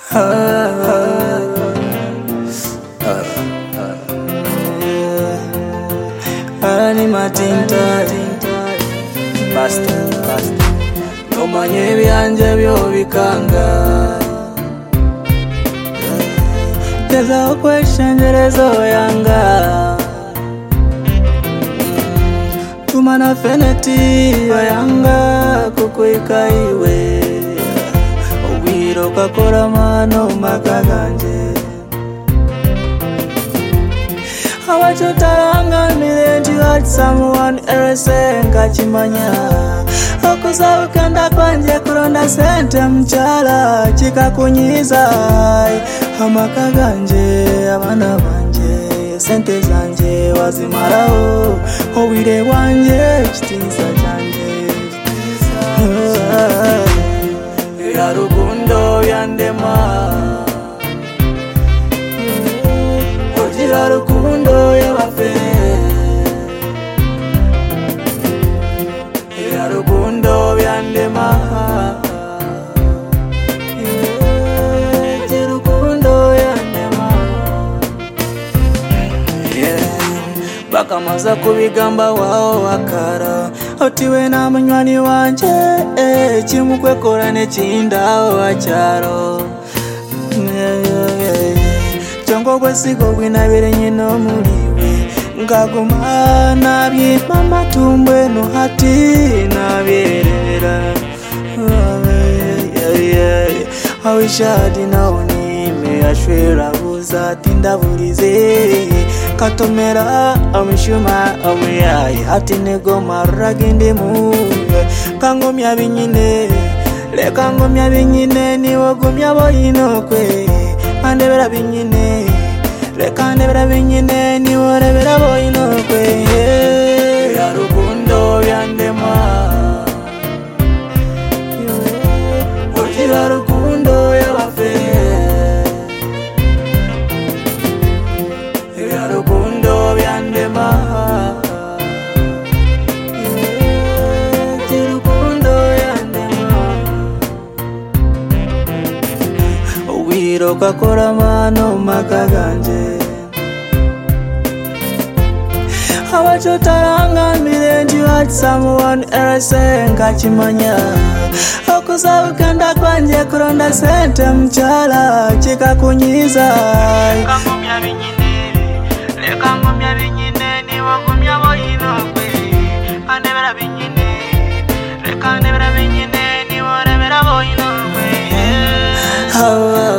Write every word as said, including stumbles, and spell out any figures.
Ani matinta basta basta nomanye byanje byo bikanga teza kweshengerezo yanga tumana feneti yanga kukwikaiwe ubiro kakora mano makaganje abachotaranga milenji had someone else ngachimanya okusabukanda kwanje kuronda sente mchala chikakunyiza amaka ganje abana banje sente zanje wazimaraho obwire bwanje kitinza cyanje ya rukundo yandema ojira rukundo yabafe ya rukundo byandema ya rukundo yandema bakamaza kubigamba wao wakara otiwe na munywani wanje eh kimukwekorane chindaho wacyaro chongo kwesigo gwinabire nyino muliwe ngaguma nabye mama tumbwe no hati nabirera I wish I didn't know me ashwera buza tindabulize katomera amshuma amuyai hati nego maraginde mu kangomya binyine le kangomya binyine ni wogomya boyino kwe andebera binyine le kandebera binyine ni worebera boyino kwe ya rukundo byandema ojira rukundo yabafe ya rukundo byandema rukundo yandema ubwiro kakora mano makaganje abachotaranga milenji had someone else ngachimanya okusabukanda kwanje kuronda sente mchala chikakunyiza kangomya binyine le kangomya binyine ni wagumya boyino kwe andebera binyine le kandebera binyine ni worebera boyino kwe